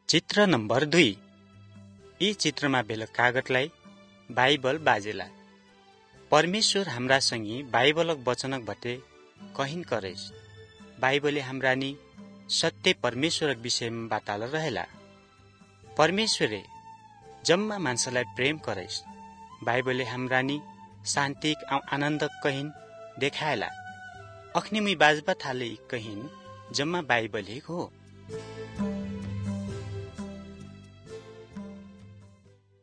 चित्र नम्बर 2। यी चित्रमा भेल कागतलाई बाइबल बाजेला। परमेश्वर हाम्रा सँगी बाइबलक वचनक भटे कहिन करेस। बाइबलले हाम्रानी सत्य परमेश्वरक विषयमा बताल रहेला। परमेश्वरले जम्मा मान्छेलाई प्रेम करेस। बाइबलले हाम्रानी शान्तिक आनन्दक कहिन देखाएला। अख्नी मुई बाजबा थाले कहिन जम्मा बाइबल हो।